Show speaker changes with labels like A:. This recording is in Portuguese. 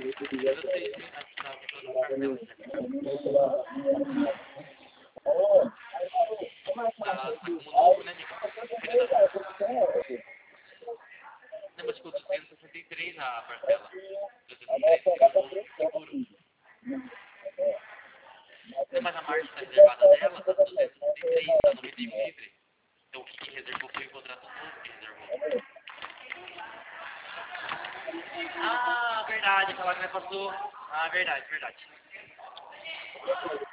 A: 16 acho que tava no cartela. Tá como novo, né, amigo? Não, mas ficou 263 a parcela. 263 ficou novo seguro. Não, mas a margem tá reservada dela tá 263, tá no meio livre. Então o que reservou foi o contrato novo que reservou. Ah, verdade, aquela que passou. Ah, verdade, verdade.